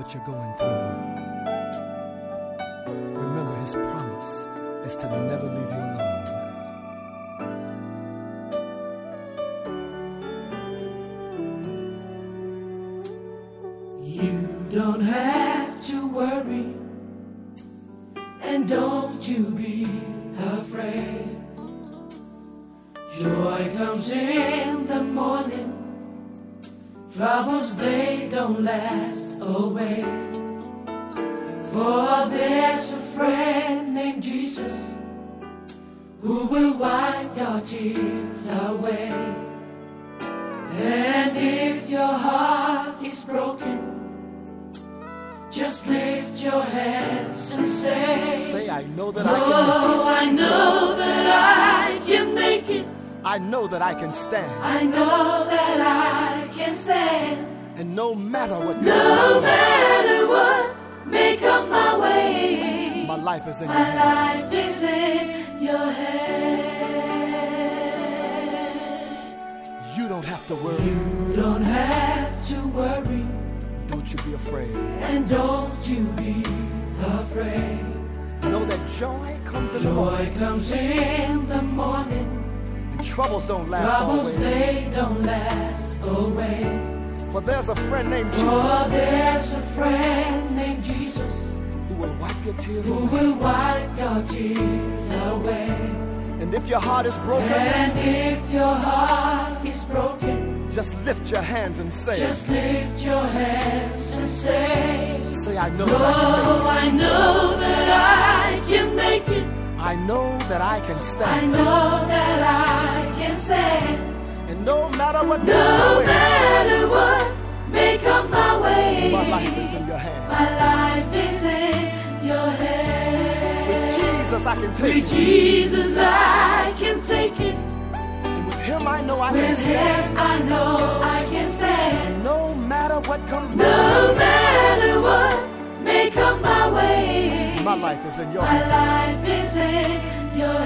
what you're going through, remember his promise is to never leave you alone. You don't have to worry, and don't you be afraid. Joy comes in the morning, troubles they don't last always. For there's a friend named Jesus who will wipe your tears away. And if your heart is broken, just lift your hands and say, I know that I can make it. Oh, I know that I can make it. I know that I can stand. I know that I can stand. And no matter what comes No my way, matter what may come my way, my life is in your my hands. life is in your hands. You don't have to worry. You don't have to worry, Don't you be afraid. and don't you be afraid. Know that joy comes in the Joy morning. comes in the morning, And troubles don't last troubles always. they don't last always. For there's a friend named For Jesus there's a friend named Jesus who will wipe your tears who away. will wipe your tears away. And if your heart is broken, And if your heart is broken, just lift your hands and say, just lift your hands and say, I know that I can make Oh, I know that I can make it. it. I know that I can I stand. know that I can stand. And no matter what comes No my way, matter what may come my way, my life is in your hands. my life is in your hands. With Jesus I can take With it. Jesus I can take it. And with him I know I can With stand. him I know I can stand. No matter what comes my No way, matter what may come my way, my life is in your my hands. life is in your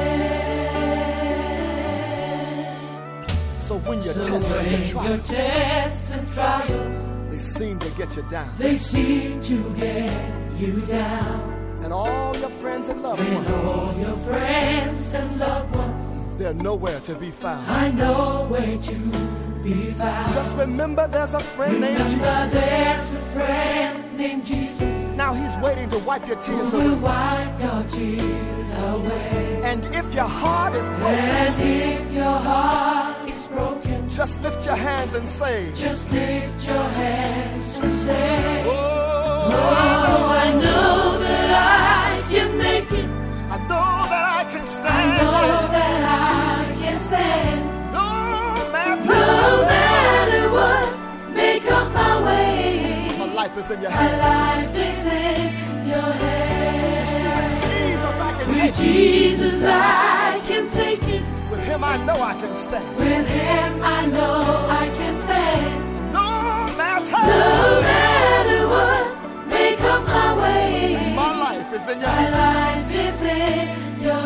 hands. So when your So tests and when your your trials, tests and trials, they seem to get you down. they seem to get you down. And all your friends and loved And ones, all your friends and loved ones, they're nowhere to be found. I know where to be found. Just remember there's a friend named Remember Jesus. there's a friend named Jesus Now he's waiting to wipe your tears who will away. wipe your tears away. And if your heart is broken, And if your heart is broken, just lift your hands and say, just lift your hands and say, Oh, Oh, I know that I can make it. I know that I can I stand. know that I can stand. No matter No matter what may come my way, my life is in your my hands. life is in your You see, with hands. Jesus I can With take it. Jesus I can take it. With him I know I can stand. With him I know I can stand. No matter No matter what may come my way, my life is in your my hands. life is in your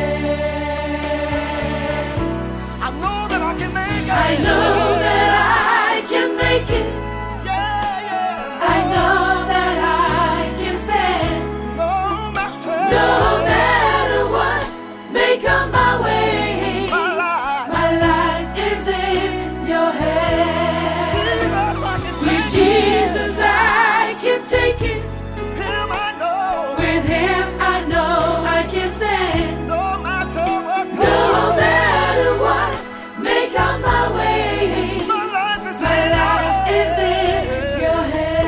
hands. I know that I can make it. I know that I can make it. Yeah, yeah. I know that I can stand. No matter No matter what may come my way, my life. my life is in your hands. Jesus, I can With take it. Jesus I can take it. Him I know. With him I know I can stand. No matter what No comes, matter what may come my way, my life is my in life is in your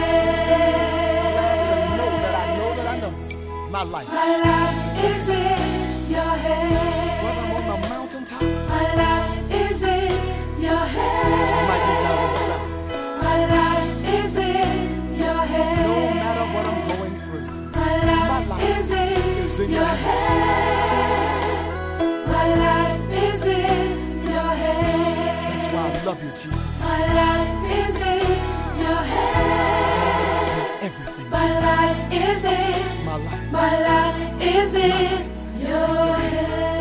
To know that I know that I know my life. My life is in your hands. Whether I'm on the mountaintop, My life is in your I might be hands. down in the valley. My life is in your No matter hands. what I'm going through, My life is in your hands. My life is in your hands. that's why I love you, Jesus. My life is in your hands. You're everything. My life is in. My life. My life is in your hands.